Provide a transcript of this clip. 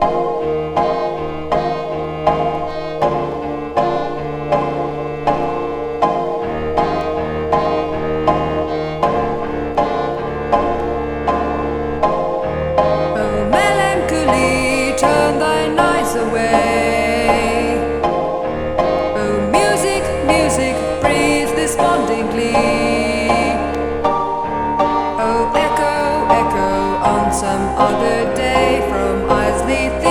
Away. Oh, music, music, breathe despondingly. Oh, echo, echo, on some other day from Isley.